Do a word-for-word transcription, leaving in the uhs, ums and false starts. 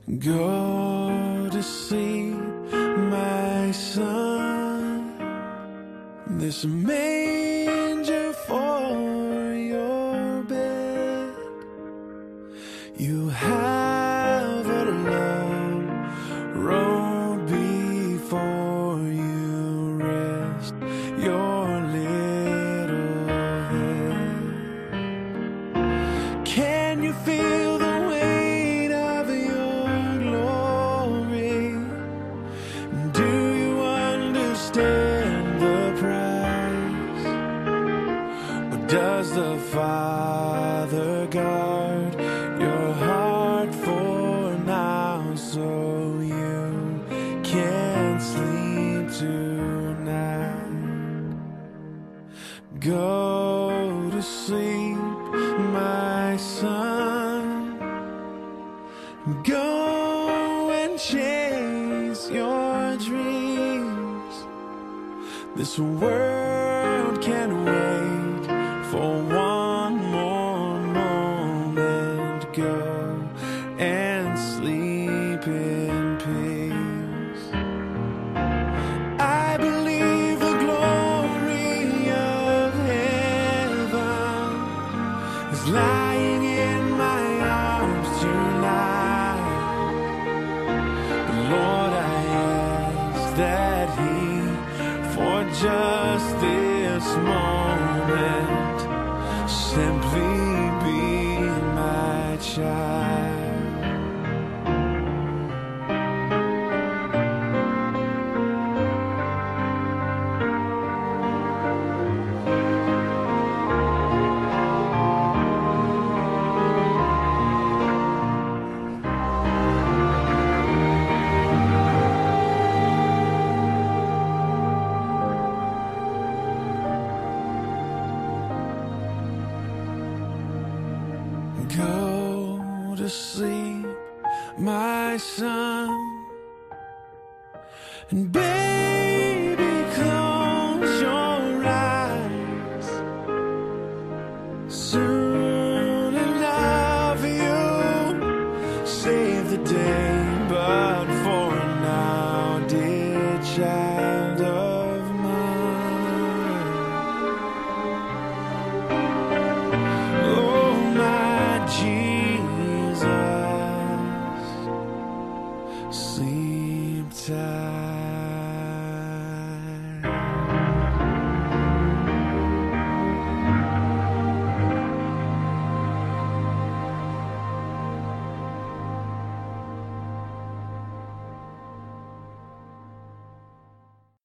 Go to sleep, my son. There's a manger for your bed. You have a long road before you rest your little head. Can you feel the weight of your glory? Do you understand the price? Or does the Father guard your heart for now so you can sleep tonight? Go to sleep, my son. Go and chase your dreams. This world can wait for one more moment. Go and sleep in peace. I believe the glory of heaven is lying in my arms tonight. But Lord, I ask that He, for just this moment, simply be my child. Go to sleep, my son, and baby, close your eyes. Soon enough you save the day, but for now, dear child,